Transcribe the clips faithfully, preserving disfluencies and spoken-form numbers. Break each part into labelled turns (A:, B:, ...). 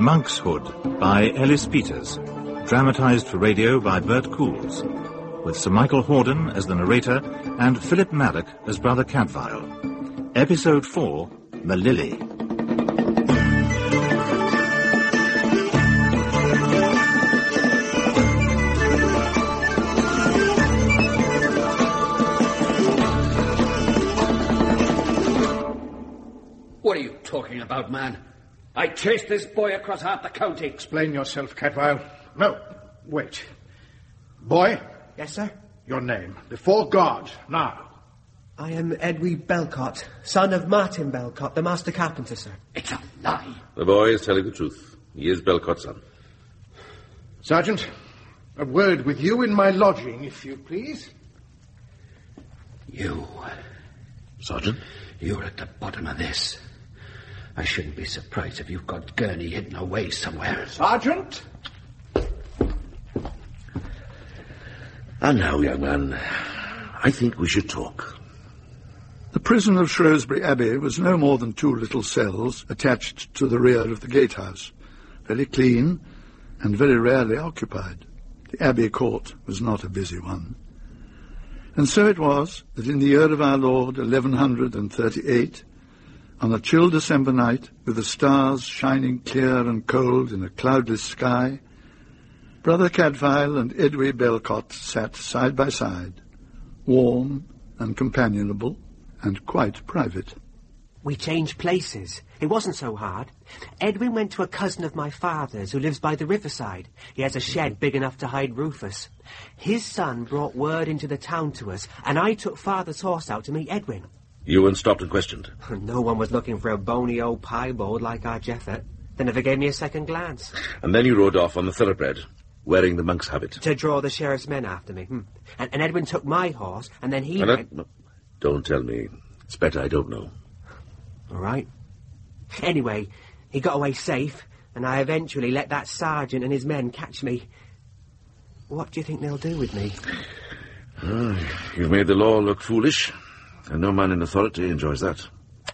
A: Monk's Hood by Ellis Peters, dramatised for radio by Bert Coules, with Sir Michael Hordern as the narrator and Philip Maddock as Brother Cadfael. Episode four, The Lily.
B: What are you talking about, man? I chased this boy across half the county.
C: Explain yourself, Cadfael. No, wait. Boy?
D: Yes, sir?
C: Your name. Before God, now.
D: I am Edwy Belcott, son of Martin Belcott, the master carpenter, sir.
B: It's a lie.
E: The boy is telling the truth. He is Belcott's son.
C: Sergeant, a word with you in my lodging, if you please.
B: You.
E: Sergeant?
B: You're at the bottom of this. I shouldn't be surprised if you've got Gurney hidden away somewhere.
C: Sergeant?
E: And now, young man, I think we should talk.
F: The prison of Shrewsbury Abbey was no more than two little cells attached to the rear of the gatehouse, very clean and very rarely occupied. The Abbey court was not a busy one. And so it was that in the year of our Lord, eleven thirty-eight, on a chill December night, with the stars shining clear and cold in a cloudless sky, Brother Cadfael and Edwy Belcott sat side by side, warm and companionable and quite private.
D: We changed places. It wasn't so hard. Edwin went to a cousin of my father's who lives by the riverside. He has a shed big enough to hide Rufus. His son brought word into the town to us, and I took father's horse out to meet Edwin.
E: You weren't stopped and questioned?
D: No one was looking for a bony old piebald like our Jeffert. They never gave me a second glance.
E: And then you rode off on the thoroughbred, wearing the monk's habit.
D: To draw the sheriff's men after me. Hmm. And, and Edwin took my horse, and then he
E: and
D: went...
E: that, don't tell me. It's better I don't know.
D: All right. Anyway, he got away safe, and I eventually let that sergeant and his men catch me. What do you think they'll do with me?
E: Oh, you've made the law look foolish, and no man in authority enjoys that.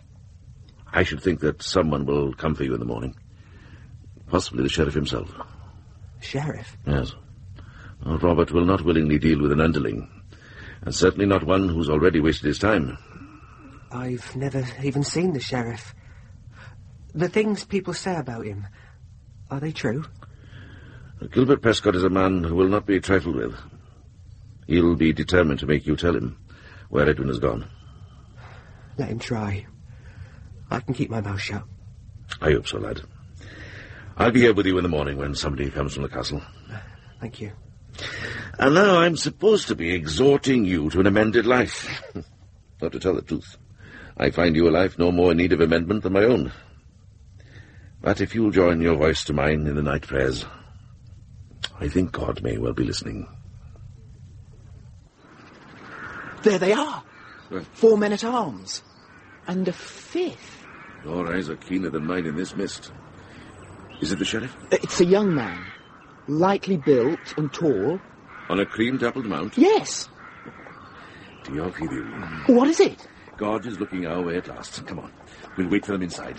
E: I should think that someone will come for you in the morning. Possibly the sheriff himself.
D: Sheriff?
E: Yes. Well, Robert will not willingly deal with an underling, and certainly not one who's already wasted his time.
D: I've never even seen the sheriff. The things people say about him, are they true?
E: Gilbert Prescott is a man who will not be trifled with. He'll be determined to make you tell him where Edwin has gone.
D: Let him try. I can keep my mouth shut.
E: I hope so, lad. I'll be here with you in the morning when somebody comes from the castle.
D: Thank you.
E: And now I'm supposed to be exhorting you to an amended life. Not to tell the truth, I find your life no more in need of amendment than my own. But if you'll join your voice to mine in the night prayers, I think God may well be listening.
G: There they are.
E: What?
G: Four men at arms. And a fifth.
E: Your eyes are keener than mine in this mist. Is it the sheriff?
G: It's a young man. Lightly built and tall.
E: On a cream-dappled mount?
G: Yes.
E: Diolch i Dduw.
G: What is it?
E: God is looking our way at last. Come on. We'll wait for them inside.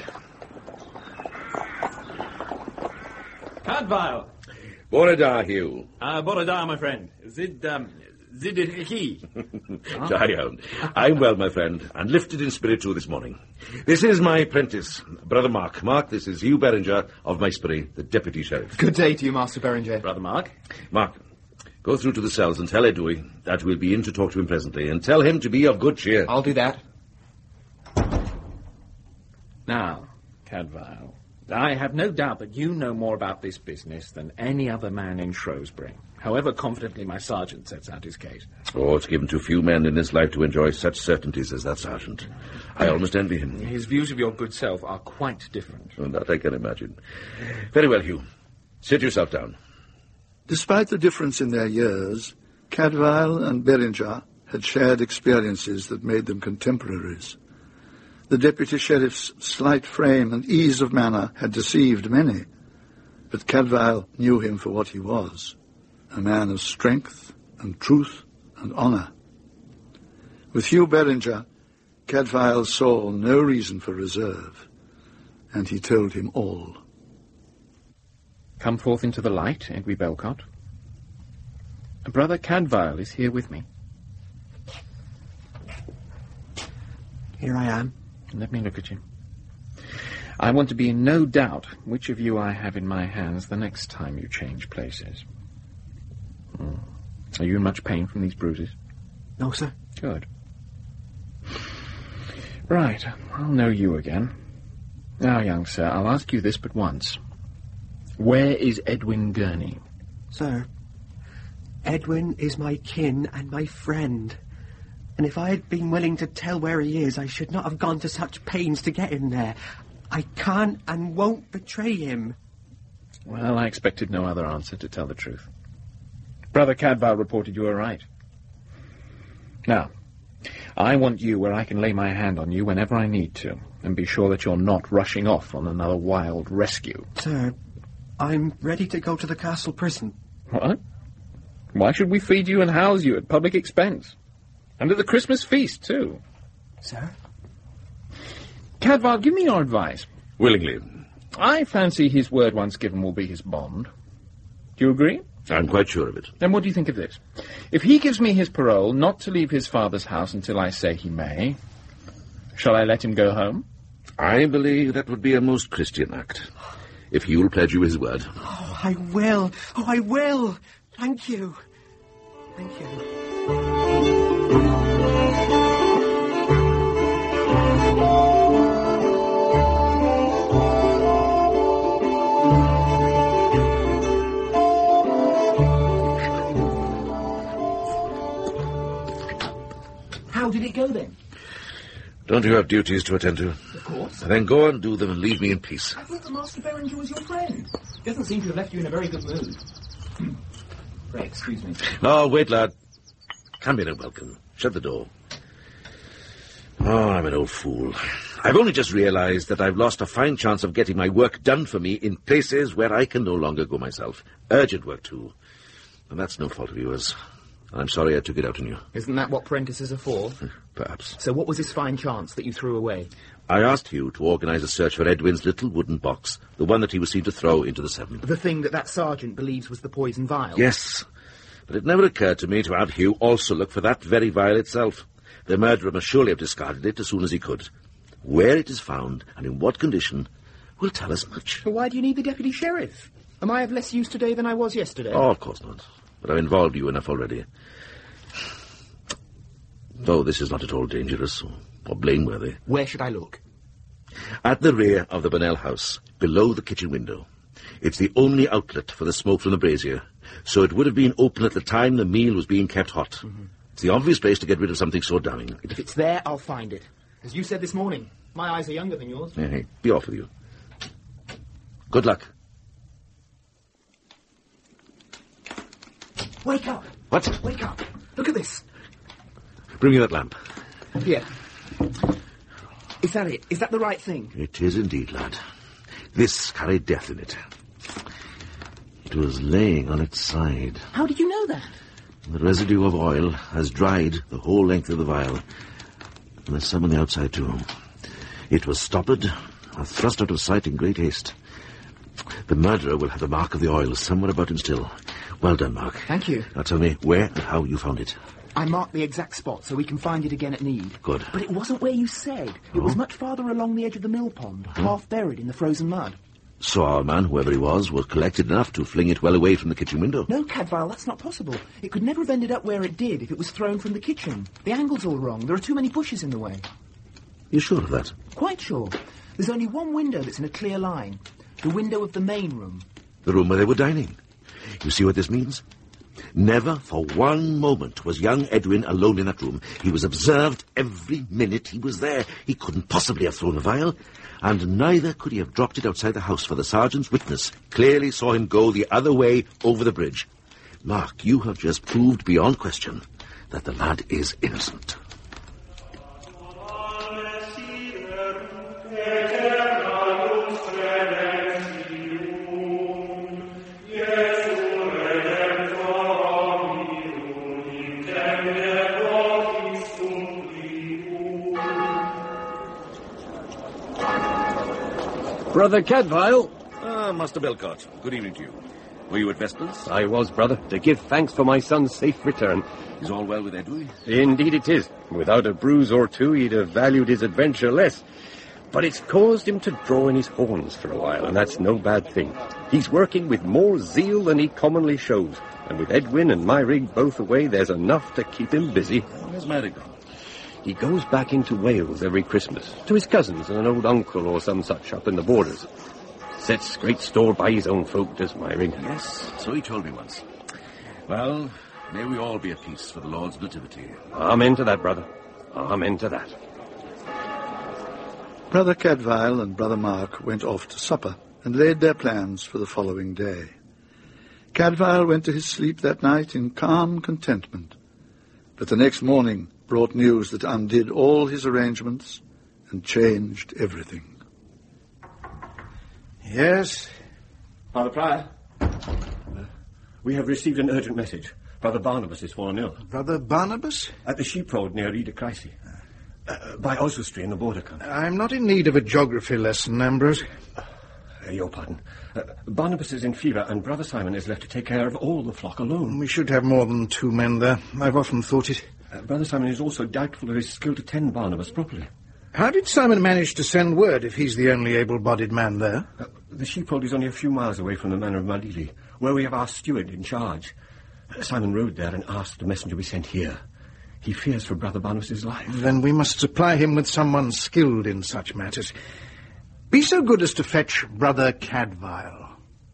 H: Cadfael.
E: Bore da, Hugh.
H: Uh, bore da, my friend. Zid, um, zid it key.
E: Down. I'm well, my friend, and lifted in spirit too this morning. This is my apprentice, Brother Mark. Mark, this is Hugh Beringer of Maesbury, the deputy sheriff.
I: Good day to you, Master Beringer.
H: Brother Mark.
E: Mark, go through to the cells and tell Edwy that we'll be in to talk to him presently, and tell him to be of good cheer.
I: I'll do that.
H: Now, Cadfael, I have no doubt that you know more about this business than any other man in Shrewsbury, however confidently my sergeant sets out his case.
E: Oh, it's given to few men in this life to enjoy such certainties as that sergeant. I almost envy him.
H: His views of your good self are quite different.
E: Oh, that I can imagine. Very well, Hugh. Sit yourself down.
F: Despite the difference in their years, Cadfael and Beringer had shared experiences that made them contemporaries. The deputy sheriff's slight frame and ease of manner had deceived many, but Cadfael knew him for what he was, a man of strength and truth and honour. With Hugh Beringer, Cadfael saw no reason for reserve, and he told him all.
H: Come forth into the light, Edwy Belcott. Brother Cadfael is here with me.
D: Here I am.
H: Let me look at you. I want to be in no doubt which of you I have in my hands the next time you change places. Hmm. Are you in much pain from these bruises?
D: No, sir.
H: Good. Right, I'll know you again. Now, young sir, I'll ask you this but once. Where is Edwin Gurney?
D: Sir, Edwin is my kin and my friend. And if I had been willing to tell where he is, I should not have gone to such pains to get him there. I can't and won't betray him.
H: Well, I expected no other answer, to tell the truth. Brother Cadfael reported you were right. Now, I want you where I can lay my hand on you whenever I need to, and be sure that you're not rushing off on another wild rescue.
D: Sir, I'm ready to go to the castle prison.
H: What? Why should we feed you and house you at public expense? And at the Christmas feast, too.
D: Sir?
H: Cadfael, give me your advice.
E: Willingly.
H: I fancy his word once given will be his bond. Do you agree?
E: I'm quite sure of it.
H: Then what do you think of this? If he gives me his parole not to leave his father's house until I say he may, shall I let him go home?
E: I believe that would be a most Christian act, if he will pledge you his word.
D: Oh, I will. Oh, I will. Thank you. Thank you.
G: How did it go then?
E: Don't you have duties to attend to?
G: Of course.
E: Then go and do them and leave me in peace.
G: I thought the Master Berenger was your friend. Doesn't seem to have left you in a very good mood. Pray, excuse me.
E: Oh, wait, lad. Come in and welcome. Shut the door. Oh, I'm an old fool. I've only just realized that I've lost a fine chance of getting my work done for me in places where I can no longer go myself. Urgent work, too. And that's no fault of yours. I'm sorry I took it out on you.
G: Isn't that what prentices are for?
E: Perhaps.
G: So what was this fine chance that you threw away?
E: I asked you to organize a search for Edwin's little wooden box, the one that he was seen to throw into the Severn.
G: The thing that that sergeant believes was the poison vial?
E: Yes, but it never occurred to me to have Hugh also look for that very vial itself. The murderer must surely have discarded it as soon as he could. Where it is found, and in what condition, will tell us much.
G: But why do you need the deputy sheriff? Am I of less use today than I was yesterday?
E: Oh, of course not. But I've involved you enough already. Though this is not at all dangerous or, or blameworthy.
G: Where should I look?
E: At the rear of the Burnell house, below the kitchen window. It's the only outlet for the smoke from the brazier, so it would have been open at the time the meal was being kept hot. Mm-hmm. It's the obvious place to get rid of something so damning.
G: If it's there, I'll find it. As you said this morning, my eyes are younger than yours.
E: Hey, hey, be off with you. Good luck.
G: Wake up!
E: What?
G: Wake up! Look at this.
E: Bring me that lamp.
G: Here. Is that it? Is that the right thing?
E: It is indeed, lad. This carried death in it. It was laying on its side.
G: How did you know that?
E: The residue of oil has dried the whole length of the vial. And there's some on the outside, too. It was stoppered and thrust out of sight in great haste. The murderer will have the mark of the oil somewhere about him still. Well done, Mark.
G: Thank you.
E: Now tell me where and how you found it.
G: I marked the exact spot so we can find it again at need.
E: Good.
G: But it wasn't where you said. It
E: oh?
G: was much farther along the edge of the mill pond, huh? half buried in the frozen mud.
E: So our man, whoever he was, was collected enough to fling it well away from the kitchen window.
G: No, Cadfael, that's not possible. It could never have ended up where it did if it was thrown from the kitchen. The angle's all wrong. There are too many bushes in the way.
E: You sure of that?
G: Quite sure. There's only one window that's in a clear line. The window of the main room.
E: The room where they were dining. You see what this means? Never for one moment was young Edwin alone in that room. He was observed every minute he was there. He couldn't possibly have thrown the vial, and neither could he have dropped it outside the house, for the sergeant's witness clearly saw him go the other way over the bridge. Mark, you have just proved beyond question that the lad is innocent.
I: Brother Cadfael, Ah, Master Belcott. Good evening to you. Were you at Vespers?
J: I was, brother, to give thanks for my son's safe return.
I: Is all well with Edwy?
J: Indeed it is. Without a bruise or two, he'd have valued his adventure less. But it's caused him to draw in his horns for a while, and that's no bad thing. He's working with more zeal than he commonly shows, and with Edwin and Myrig both away, there's enough to keep him busy.
I: Where's Myrig gone?
J: He goes back into Wales every Christmas, to his cousins and an old uncle or some such up in the borders. Sets great store by his own folk, does Myrig.
I: Yes, so he told me once. Well, may we all be at peace for the Lord's nativity.
J: Amen to that, brother. Amen to that.
F: Brother Cadfael and Brother Mark went off to supper and laid their plans for the following day. Cadfael went to his sleep that night in calm contentment, but the next morning brought news that undid all his arrangements and changed everything.
C: Yes?
J: Father Prior, uh, we have received an urgent message. Brother Barnabas is fallen ill.
C: Brother Barnabas?
J: At the sheep road near Ida Cricy. Uh, by Oswestry in the border country.
C: I'm not in need of a geography lesson, Ambrose.
J: Uh, your pardon. Uh, Barnabas is in fever, and Brother Simon is left to take care of all the flock alone.
C: We should have more than two men there. I've often thought it.
J: Uh, Brother Simon is also doubtful of his skill to tend Barnabas properly.
C: How did Simon manage to send word if he's the only able-bodied man there?
J: Uh, the sheepfold is only a few miles away from the manor of Malili, where we have our steward in charge. Uh, Simon rode there and asked a messenger be sent here. He fears for Brother Barnabas' life.
C: Then we must supply him with someone skilled in such matters. Be so good as to fetch Brother Cadfael.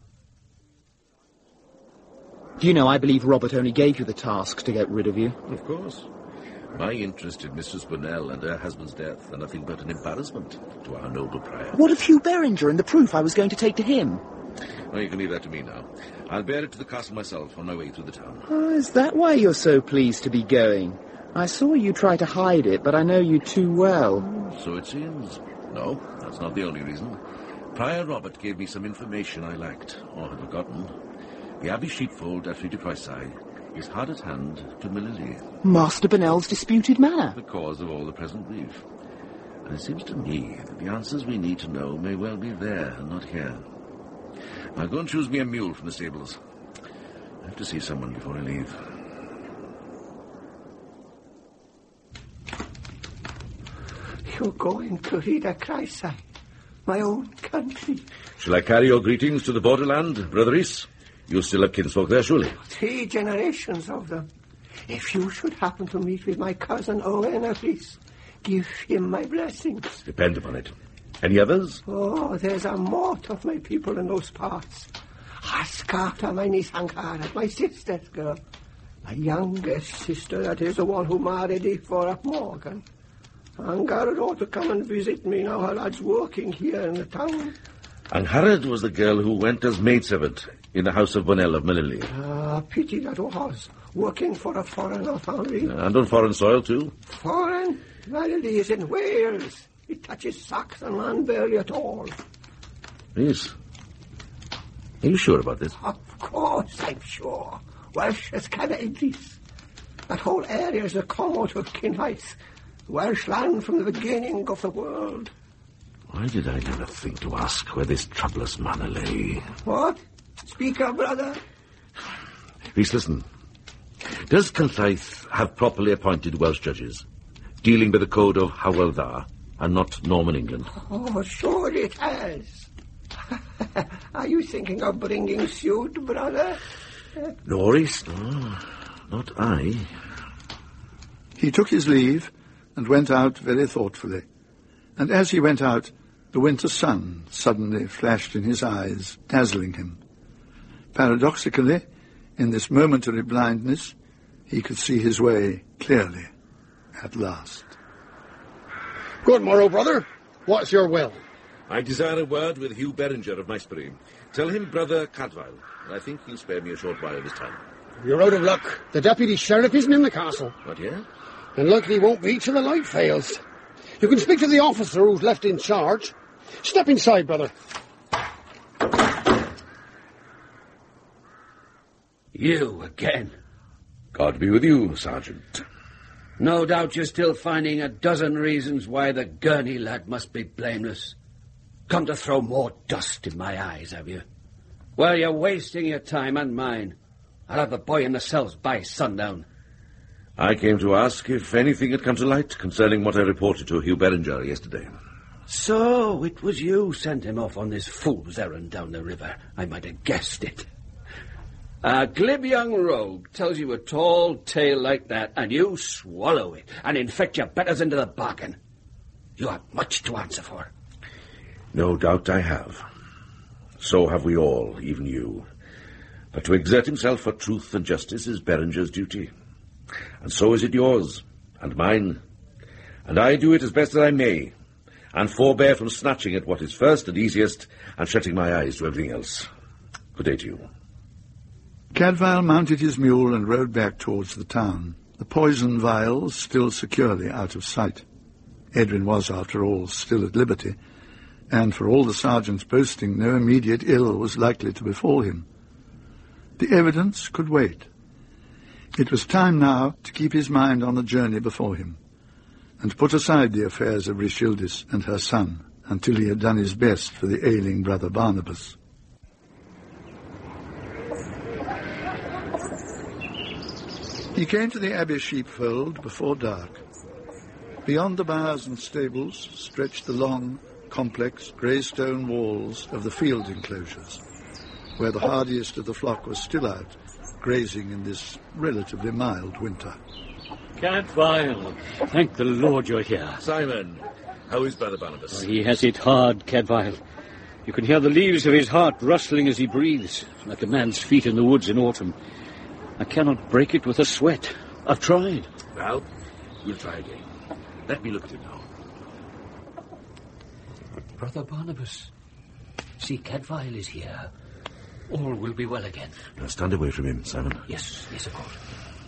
G: Do you know, I believe Robert only gave you the task to get rid of you.
E: Of course. My interest in Mistress Bonnell and her husband's death are nothing but an embarrassment to our noble prior.
G: What of Hugh Beringer and the proof I was going to take to him?
E: Well, you can leave that to me now. I'll bear it to the castle myself on my way through the town.
G: Oh, is that why you're so pleased to be going? I saw you try to hide it, but I know you too well.
E: So it seems. No, that's not the only reason. Prior Robert gave me some information I lacked, or had forgotten. The Abbey sheepfold at Ida Cricy is hard at hand to Malili.
G: Master Bonnell's disputed manor.
E: The cause of all the present grief. And it seems to me that the answers we need to know may well be there and not here. I'll go and choose me a mule from the stables. I have to see someone before I leave.
K: You're going to Ida Cricy, my own country.
E: Shall I carry your greetings to the borderland, Brother Rhys? You still have kinsfolk there, surely?
K: Three generations of them. If you should happen to meet with my cousin Owen at Rhys, give him my blessings.
E: Depend upon it. Any others?
K: Oh, there's a mort of my people in those parts. Ascarta, my niece Ankara, my sister's girl. My youngest sister, that is the one who married it for up Morgan. Angharad ought to come and visit me now her lad's working here in the town.
E: Angharad was the girl who went as maidservant in the house of Bonnell of Malili.
K: Ah, pity that was, working for a foreigner family.
E: And on foreign soil, too?
K: Foreign? Malili is in Wales. It touches Saxon land barely at all.
E: Yes. Are you sure about this?
K: Of course I'm sure. Welsh as Canadians. That whole area is a come out of Kinhais. Welsh land from the beginning of the world.
E: Why did I never think to ask where this troublous manor lay?
K: What? Speak up, brother.
E: Rhys, listen. Does Cynthaith have properly appointed Welsh judges, dealing by the code of Hywel Dda, and not Norman England?
K: Oh, sure it has. Are you thinking of bringing suit, brother?
E: No, Rhys, no. Not I.
F: He took his leave and went out very thoughtfully. And as he went out, the winter sun suddenly flashed in his eyes, dazzling him. Paradoxically, in this momentary blindness, he could see his way clearly at last.
C: Good morrow, brother. What's your will?
E: I desire a word with Hugh Beringer of Knightsbury. Tell him Brother Cadfael. I think he'll spare me a short while this time.
L: You're out of luck. The deputy sheriff isn't in the castle.
E: Not yet?
L: And likely won't be till the light fails. You can speak to the officer who's left in charge. Step inside, brother.
B: You again.
E: God be with you, Sergeant.
B: No doubt you're still finding a dozen reasons why the Gurney lad must be blameless. Come to throw more dust in my eyes, have you? Well, you're wasting your time and mine. I'll have the boy in the cells by sundown.
E: I came to ask if anything had come to light concerning what I reported to Hugh Beringer yesterday.
B: So, it was you sent him off on this fool's errand down the river. I might have guessed it. A glib young rogue tells you a tall tale like that, and you swallow it, and infect your betters into the bargain. You have much to answer for.
E: No doubt I have. So have we all, even you. But to exert himself for truth and justice is Beringer's duty. And so is it yours, and mine. And I do it as best as I may, and forbear from snatching at what is first and easiest, and shutting my eyes to everything else. Good day to you.
F: Cadfael mounted his mule and rode back towards the town, the poison vials still securely out of sight. Edwin was, after all, still at liberty, and for all the sergeant's boasting, no immediate ill was likely to befall him. The evidence could wait. It was time now to keep his mind on the journey before him, and put aside the affairs of Richildis and her son until he had done his best for the ailing brother Barnabas. He came to the abbey sheepfold before dark. Beyond the byres and stables stretched the long, complex, grey stone walls of the field enclosures, where the hardiest of the flock was still out, grazing in this relatively mild winter.
M: Cadfael, thank the Lord you're here.
E: Simon, how is Brother Barnabas?
M: Oh, he has it hard, Cadfael. You can hear the leaves of his heart rustling as he breathes, like a man's feet in the woods in autumn. I cannot break it with a sweat. I've tried.
E: Well, we'll try again. Let me look at him now.
B: Brother Barnabas, see, Cadfael is here. All will be well again.
E: Now stand away from him, Simon.
B: Yes, yes, of course.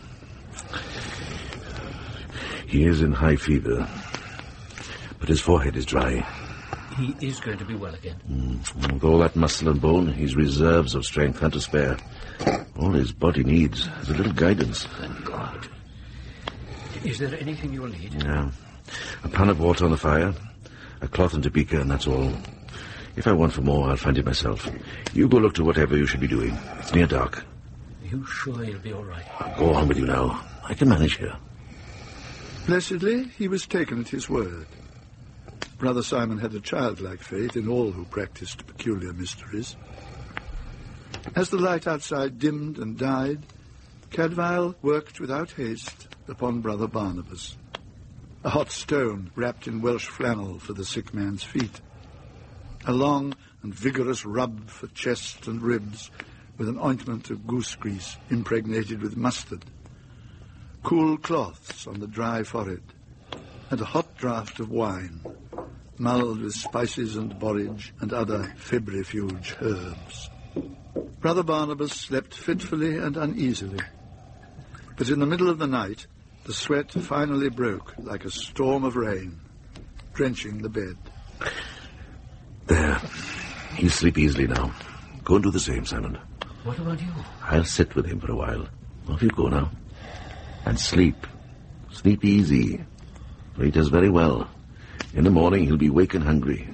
E: He is in high fever, but his forehead is dry.
B: He is going to be well again.
E: Mm. With all that muscle and bone, his reserves of strength are to spare. All his body needs is a little guidance.
B: Thank God. Is there anything you'll need?
E: Yeah. A pan of water on the fire, a cloth and a beaker, and that's all. If I want for more, I'll find it myself. You go look to whatever you should be doing. It's near dark.
B: Are you sure you'll be all right?
E: Go on with you now. I can manage here.
F: Blessedly, he was taken at his word. Brother Simon had a childlike faith in all who practiced peculiar mysteries. As the light outside dimmed and died, Cadfael worked without haste upon Brother Barnabas. A hot stone wrapped in Welsh flannel for the sick man's feet. A long and vigorous rub for chest and ribs with an ointment of goose grease impregnated with mustard. Cool cloths on the dry forehead, and a hot draught of wine, mulled with spices and borage and other febrifuge herbs. Brother Barnabas slept fitfully and uneasily, but in the middle of the night the sweat finally broke like a storm of rain, drenching the bed.
E: There. He'll sleep easily now. Go and do the same, Simon.
B: What about you?
E: I'll sit with him for a while. Off you go now. And sleep. Sleep easy. For he does very well. In the morning he'll be wake and hungry.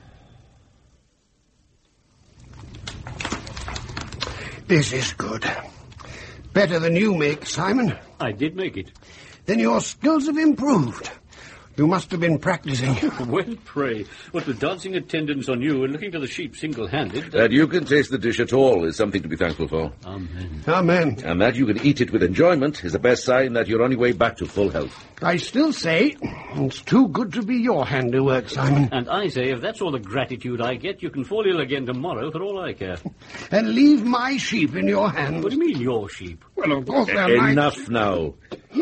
K: This is good. Better than you make, Simon.
M: I did make it.
K: Then your skills have improved. You must have been practicing.
M: Well, pray, what with dancing attendance on you and looking to the sheep single-handed...
E: That you can taste the dish at all is something to be thankful for.
M: Amen.
K: Amen.
E: And that you can eat it with enjoyment is the best sign that you're on your way back to full health.
K: I still say it's too good to be your handiwork, Simon.
M: And I say, if that's all the gratitude I get, you can fall ill again tomorrow for all I care.
K: And leave my sheep in your hands.
M: What do you mean, your sheep?
K: Well, of course they're mine.
E: Enough now.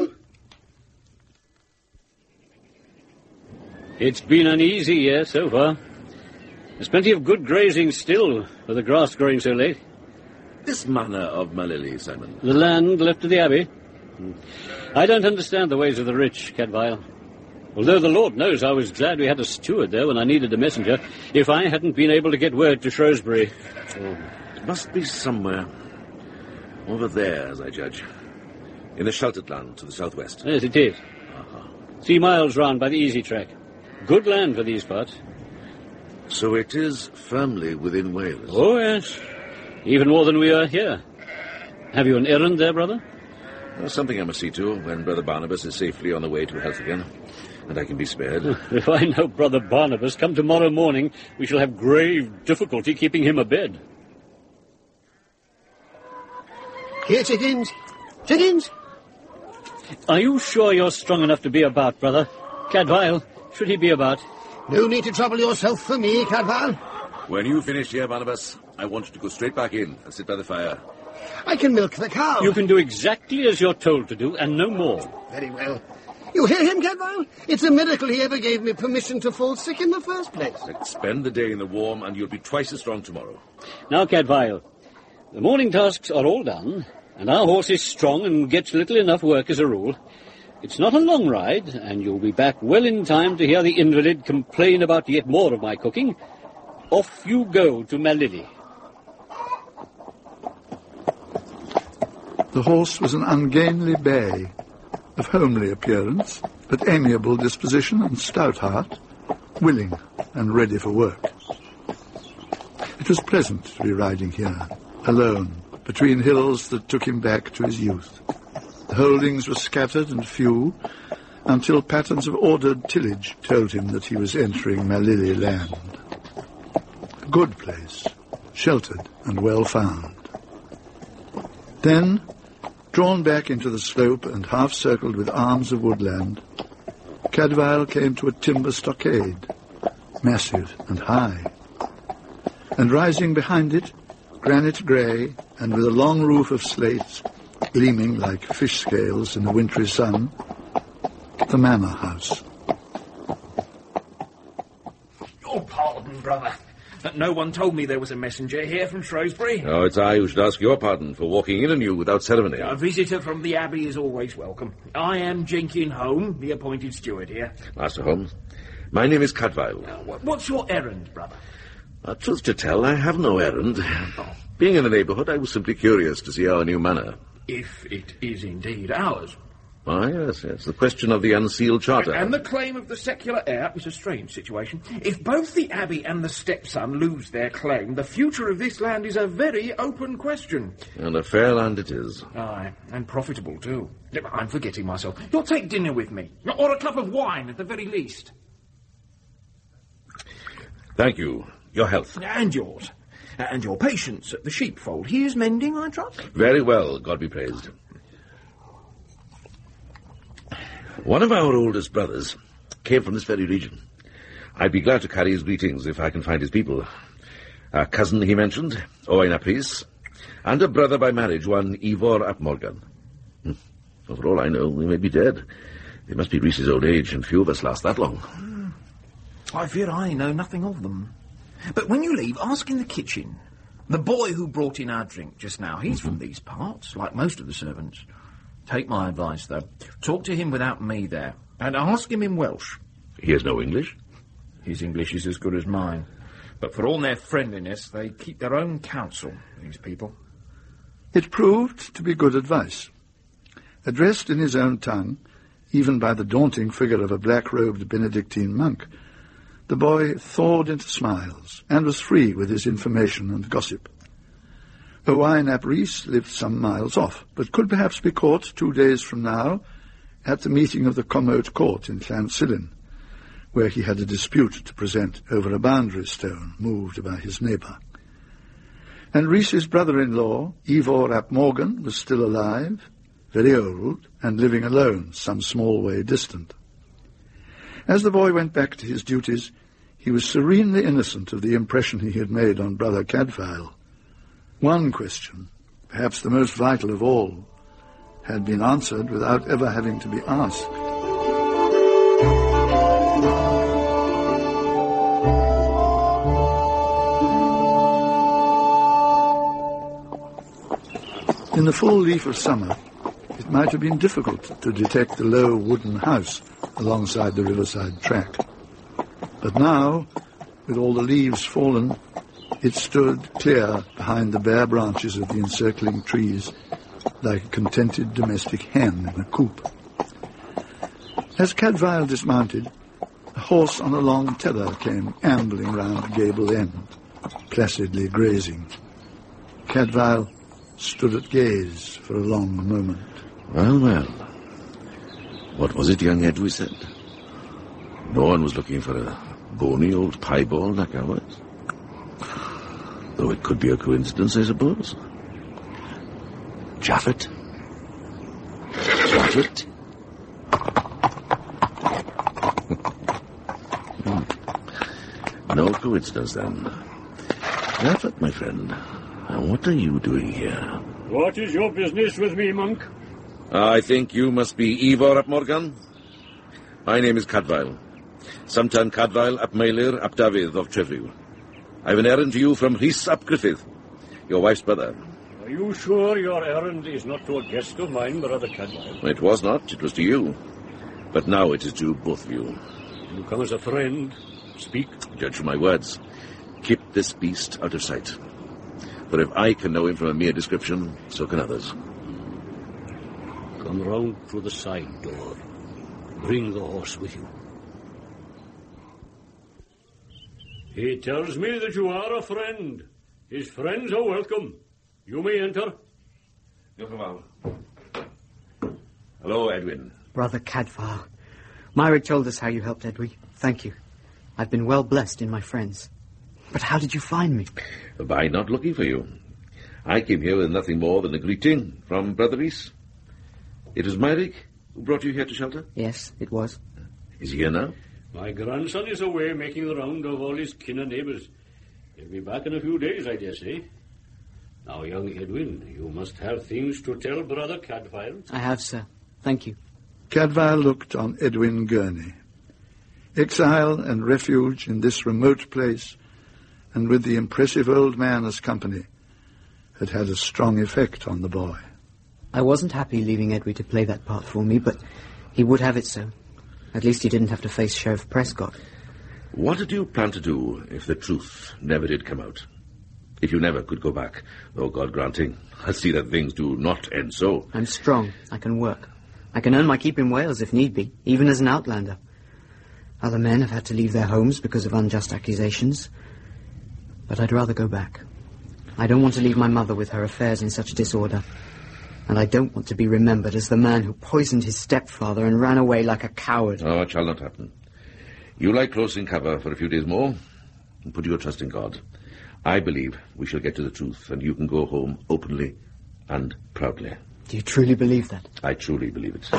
M: It's been an easy year so far. There's plenty of good grazing still, with the grass growing so late.
E: This manor of Malili, Simon.
M: The land left to the abbey. I don't understand the ways of the rich, Cadfael. Although the Lord knows I was glad we had a steward there when I needed a messenger, if I hadn't been able to get word to Shrewsbury.
E: Oh, it must be somewhere. Over there, as I judge. In the sheltered land to the southwest.
M: Yes, it is.
E: Uh-huh.
M: Three miles round by the easy track. Good land for these parts.
E: So it is firmly within Wales?
M: Oh, yes. Even more than we are here. Have you an errand there, brother?
E: Well, something I must see to when Brother Barnabas is safely on the way to health again, and I can be spared.
M: If I know Brother Barnabas, come tomorrow morning, we shall have grave difficulty keeping him abed.
K: Here, Chickens. Chickens!
M: Are you sure you're strong enough to be about, brother? Cadfael, should he be about?
K: No need to trouble yourself for me, Cadfael.
I: When you finish here, Barnabas, I want you to go straight back in and sit by the fire.
K: I can milk the cow.
M: You can do exactly as you're told to do, and no more.
K: Very well. You hear him, Cadfael? It's a miracle he ever gave me permission to fall sick in the first place.
I: Spend the day in the warm, and you'll be twice as strong tomorrow.
M: Now, Cadfael, the morning tasks are all done, and our horse is strong and gets little enough work as a rule. It's not a long ride, and you'll be back well in time to hear the invalid complain about yet more of my cooking. Off you go to Malili.
F: The horse was an ungainly bay, of homely appearance, but amiable disposition and stout heart, willing and ready for work. It was pleasant to be riding here, alone, between hills that took him back to his youth. The holdings were scattered and few, until patterns of ordered tillage told him that he was entering Malili land. A good place, sheltered and well found. Then, drawn back into the slope and half-circled with arms of woodland, Cadfael came to a timber stockade, massive and high. And rising behind it, granite grey, and with a long roof of slate, gleaming like fish scales in the wintry sun, the manor house.
N: Your pardon, brother. But no one told me there was a messenger here from Shrewsbury.
E: Oh, it's I who should ask your pardon for walking in on you without ceremony.
N: A visitor from the Abbey is always welcome. I am Jenkin Home, the appointed steward here.
E: Master Holmes, my name is Cadfael.
N: Uh, what's your errand, brother?
E: Uh, truth to tell, I have no errand. Being in the neighbourhood, I was simply curious to see our new manor.
N: If it is indeed ours.
E: Ah, yes, yes. The question of the unsealed charter.
N: And the claim of the secular heir is a strange situation. If both the Abbey and the stepson lose their claim, the future of this land is a very open question.
E: And a fair land it is.
N: Aye, and profitable too. I'm forgetting myself. You'll take dinner with me, or a cup of wine at the very least.
E: Thank you. Your health.
N: And yours. And your patience at the sheepfold. He is mending, I trust?
E: Very well, God be praised. One of our oldest brothers came from this very region. I'd be glad to carry his greetings if I can find his people. A cousin he mentioned, Owain ap Rhys, and a brother by marriage, one Ivor ap Morgan. Hmm. For all I know, they may be dead. It must be Rhys's old age, and few of us last that long.
N: Mm. I fear I know nothing of them. But when you leave, ask in the kitchen. The boy who brought in our drink just now, he's mm-hmm. from these parts, like most of the servants. Take my advice, though. Talk to him without me there, and ask him in Welsh.
E: He has no English?
N: His English is as good as mine. But for all their friendliness, they keep their own counsel, these people.
F: It proved to be good advice. Addressed in his own tongue, even by the daunting figure of a black-robed Benedictine monk, the boy thawed into smiles, and was free with his information and gossip. Owain ap Rhys lived some miles off, but could perhaps be caught two days from now at the meeting of the Commote Court in Llansilin, where he had a dispute to present over a boundary stone moved by his neighbour. And Rhys's brother-in-law, Ivor ap Morgan, was still alive, very old, and living alone some small way distant. As the boy went back to his duties, he was serenely innocent of the impression he had made on Brother Cadfael. One question, perhaps the most vital of all, had been answered without ever having to be asked. In the full leaf of summer, it might have been difficult to detect the low wooden house alongside the riverside track. But now, with all the leaves fallen, it stood clear behind the bare branches of the encircling trees, like a contented domestic hen in a coop. As Cadfael dismounted, A horse on a long tether came ambling round the gable end, placidly grazing. Cadfael stood at gaze for a long moment.
E: Well, well. What was it young Edwy said? No one was looking for a bony old piebald like ours. Though it could be a coincidence, I suppose. Japhet? Japhet? hmm. No coincidence, then. Japhet, my friend, what are you doing here?
M: What is your business with me, monk?
E: I think you must be Ivor ap Morgan. My name is Cadfael. Samtan Cadfael ap Meilir ap Davydd of Trefril. I have an errand to you from Rhys ap Griffith, your wife's brother.
M: Are you sure your errand is not to a guest of mine, Brother Cadfael?
E: It was not. It was to you. But now it is to both of you.
M: You come as a friend. Speak.
E: Judge from my words. Keep this beast out of sight. For if I can know him from a mere description, so can others.
M: Come round through the side door. Bring the horse with you. He tells me that you are a friend. His friends are welcome. You may enter.
E: Hello, Edwin.
O: Brother Cadfael. Myrick told us how you helped Edwy. Thank you. I've been well blessed in my friends. But how did you find me?
E: By not looking for you. I came here with nothing more than a greeting from Brother Rhys. It was Myrick who brought you here to shelter?
O: Yes, it was.
E: Is he here now?
M: My grandson is away making the round of all his kin and neighbours. He'll be back in a few days, I dare say. Now, young Edwin, you must have things to tell Brother Cadfael.
O: I have, sir. Thank you.
F: Cadfael looked on Edwin Gurney. Exile and refuge in this remote place, and with the impressive old man as company, had had a strong effect on the boy.
O: I wasn't happy leaving Edwy to play that part for me, but he would have it so. At least he didn't have to face Sheriff Prescott.
E: What did you plan to do if the truth never did come out? If you never could go back, though God granting, I see that things do not end so.
O: I'm strong. I can work. I can earn my keep in Wales if need be, even as an outlander. Other men have had to leave their homes because of unjust accusations. But I'd rather go back. I don't want to leave my mother with her affairs in such disorder. And I don't want to be remembered as the man who poisoned his stepfather and ran away like a coward.
E: Oh, it shall not happen. You lie close in cover for a few days more, and put your trust in God. I believe we shall get to the truth, and you can go home openly and proudly.
O: Do you truly believe that?
E: I truly believe it.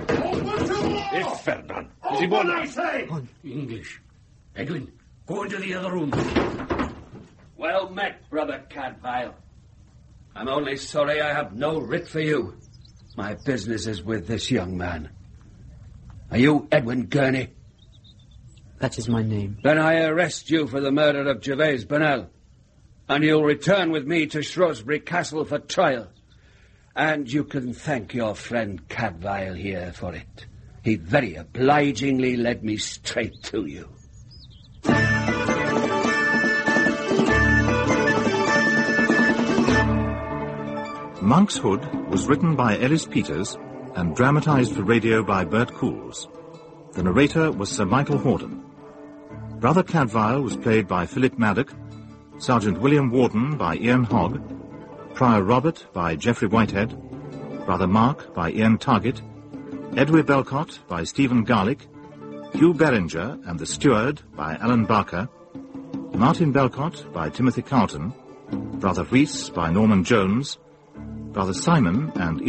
M: If Ferdinand. Is he born? I say? English. Edwin, go into the other room.
B: Well met, Brother Cadfael. I'm only sorry I have no writ for you. My business is with this young man. Are you Edwin Gurney?
O: That is my name.
B: Then I arrest you for the murder of Gervase Burnell, and you'll return with me to Shrewsbury Castle for trial. And you can thank your friend Cadfael here for it. He very obligingly led me straight to you.
A: Monk's Hood was written by Ellis Peters and dramatized for radio by Bert Coules. The narrator was Sir Michael Hordern. Brother Cadfael was played by Philip Maddock, Sergeant William Warden by Ian Hogg, Prior Robert by Geoffrey Whitehead, Brother Mark by Ian Target, Edwy Belcott by Stephen Garlick, Hugh Beringer and the Steward by Alan Barker, Martin Belcott by Timothy Carlton, Brother Rhys by Norman Jones, Brother Simon and